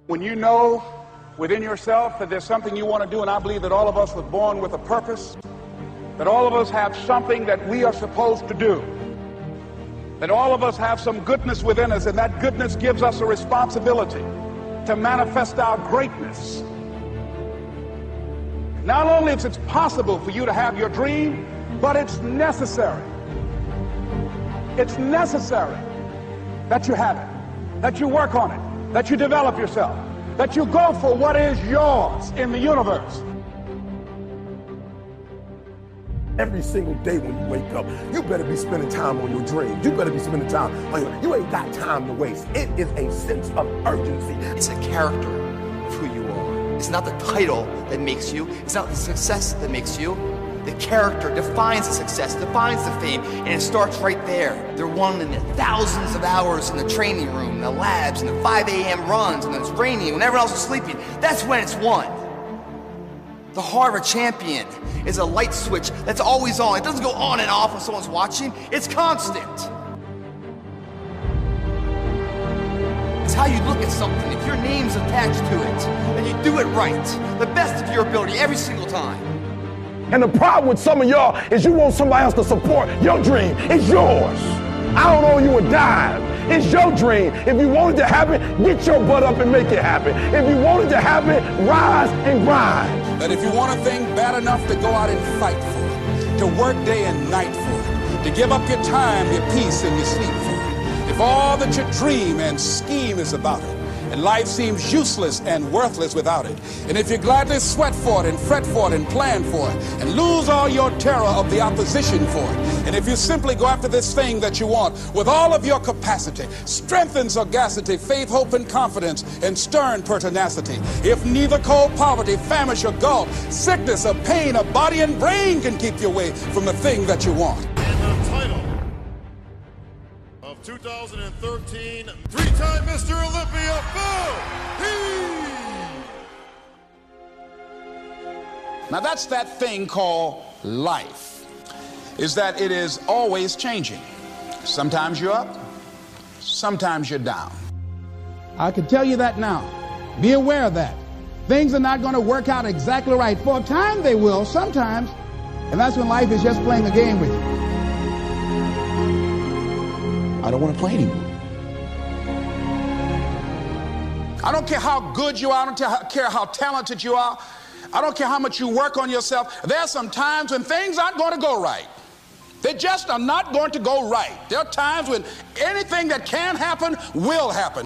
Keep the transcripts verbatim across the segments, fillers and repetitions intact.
When you know within yourself that there's something you want to do, and I believe that all of us were born with a purpose, that all of us have something that we are supposed to do, that all of us have some goodness within us, and that goodness gives us a responsibility to manifest our greatness. Not only is it possible for you to have your dream, but it's necessary. It's necessary that you have it, that you work on it, that you develop yourself, that you go for what is yours in the universe. Every single day when you wake up, you better be spending time on your dreams. You better be spending time on your, you ain't got time to waste. It is a sense of urgency. It's a character of who you are. It's not the title that makes you. It's not the success that makes you. The character defines the success, defines the fame, and it starts right there. They're won in the thousands of hours in the training room, the labs, and the five A M runs, and it's raining, when everyone else is sleeping. That's when it's won. The heart of a champion is a light switch that's always on. It doesn't go on and off when someone's watching. It's constant. It's how you look at something. If your name's attached to it, and you do it right, the best of your ability every single time. And the problem with some of y'all is you want somebody else to support your dream. It's yours. I don't owe you a dime. It's your dream. If you want it to happen, get your butt up and make it happen. If you want it to happen, rise and grind. That if you want a thing bad enough to go out and fight for it, to work day and night for it, to give up your time, your peace, and your sleep for it, if all that you dream and scheme is about it, and life seems useless and worthless without it, and if you gladly sweat for it and fret for it and plan for it and lose all your terror of the opposition for it, and if you simply go after this thing that you want with all of your capacity, strength and sagacity, faith, hope, and confidence, and stern pertinacity, if neither cold poverty, famish, or gulf, sickness, or pain, or body and brain can keep you away from the thing that you want. And the title of two thousand thirteen, three-time Mister Olympia, Phil Heath. Now that's that thing called life, is that it is always changing. Sometimes you're up, sometimes you're down. I can tell you that now. Be aware of that. Things are not going to work out exactly right. For a time they will, sometimes, and that's when life is just playing a game with you. I don't want to play anymore. I don't care how good you are. I don't care how talented you are. I don't care how much you work on yourself. There are some times when things aren't going to go right. They just are not going to go right. There are times when anything that can happen will happen.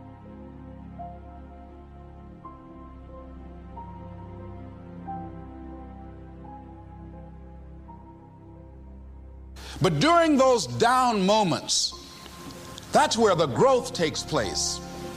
But during those down moments, that's where the growth takes place.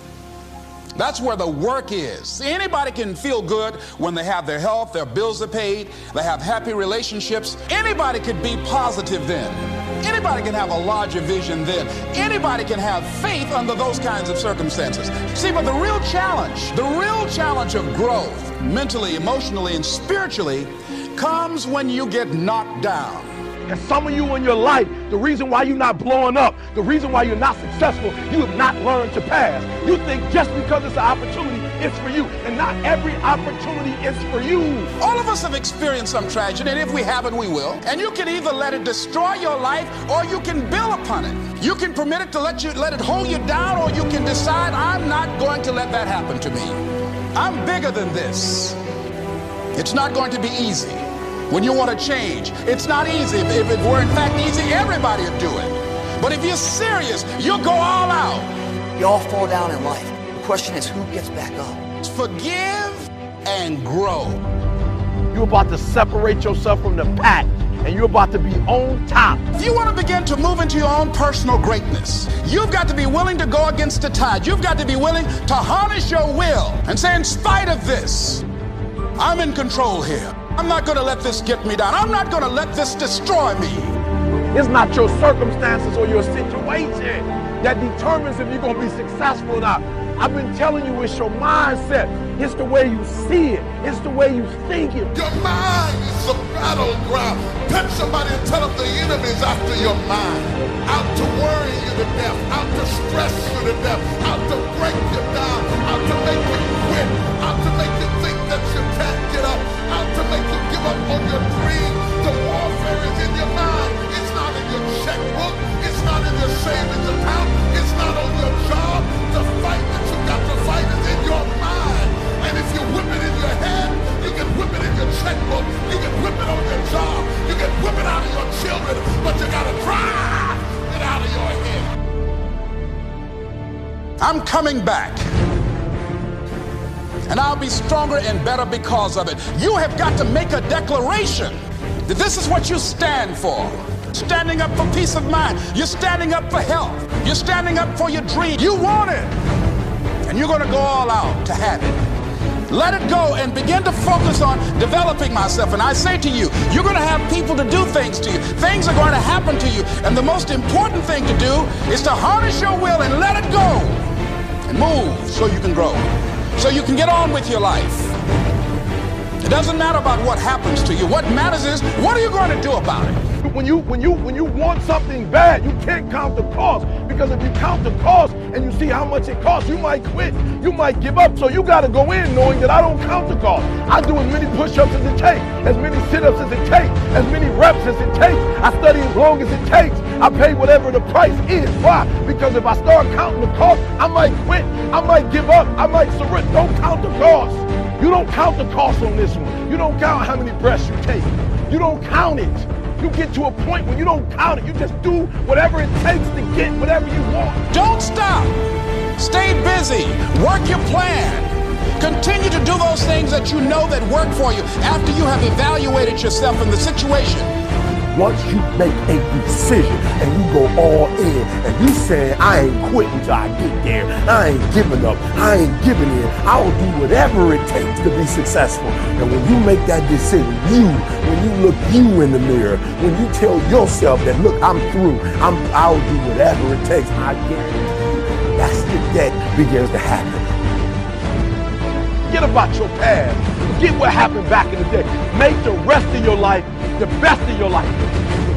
That's where the work is. See, anybody can feel good when they have their health, their bills are paid, they have happy relationships. Anybody could be positive then. Anybody can have a larger vision then. Anybody can have faith under those kinds of circumstances. See, but the real challenge, the real challenge of growth, mentally, emotionally, and spiritually, comes when you get knocked down. And some of you in your life, the reason why you're not blowing up, the reason why you're not successful, you have not learned to pass. You think just because it's an opportunity, it's for you. And not every opportunity is for you. All of us have experienced some tragedy, and if we haven't, we will. And you can either let it destroy your life, or you can build upon it. You can permit it to let you let it hold you down, or you can decide, I'm not going to let that happen to me. I'm bigger than this. It's not going to be easy. When you want to change, it's not easy. If it were in fact easy, everybody would do it. But if you're serious, you'll go all out. You all fall down in life. The question is, who gets back up? Forgive and grow. You're about to separate yourself from the pack, and you're about to be on top. If you want to begin to move into your own personal greatness, you've got to be willing to go against the tide. You've got to be willing to harness your will and say, in spite of this, I'm in control here. I'm not going to let this get me down. I'm not going to let this destroy me. It's not your circumstances or your situation that determines if you're going to be successful or not. I've been telling you, it's your mindset. It's the way you see it. It's the way you think it. Your mind is the battleground. Touch somebody and tell them the enemy's after your mind. Out to worry you to death. Out to stress you to death. Out to break you down. Out to make you coming back. And I'll be stronger and better because of it. You have got to make a declaration that this is what you stand for. Standing up for peace of mind. You're standing up for health. You're standing up for your dream. You want it. And you're going to go all out to have it. Let it go and begin to focus on developing myself. And I say to you, you're going to have people to do things to you. Things are going to happen to you. And the most important thing to do is to harness your will and let it go. And move so you can grow. So you can get on with your life. It doesn't matter about what happens to you. What matters is, what are you going to do about it? When you when you when you want something bad, you can't count the cost, because if you count the cost and you see how much it costs, you might quit, you might give up. So you got to go in knowing that I don't count the cost. I do as many push-ups as it takes, as many sit-ups as it takes, as many reps as it takes. I study as long as it takes. I pay whatever the price is. Why? Because if I start counting the cost, I might quit, I might give up, I might surrender. Don't count the cost. You don't count the cost on this one. You don't count how many breaths you take. You don't count it. You get to a point when you don't count it. You just do whatever it takes to get whatever you want. Don't stop. Stay busy. Work your plan. Continue to do those things that you know that work for you after you have evaluated yourself in the situation. Once you make a decision and you go all in and you say, I ain't quitting till I get there, I ain't giving up, I ain't giving in, I will do whatever it takes to be successful. And when you make that decision, you, when you look you in the mirror, when you tell yourself that, look, I'm through, I'm, I'll do whatever it takes, I guarantee you, that's the that begins to happen. Forget about your past. Forget what happened back in the day. Make the rest of your life the best of your life.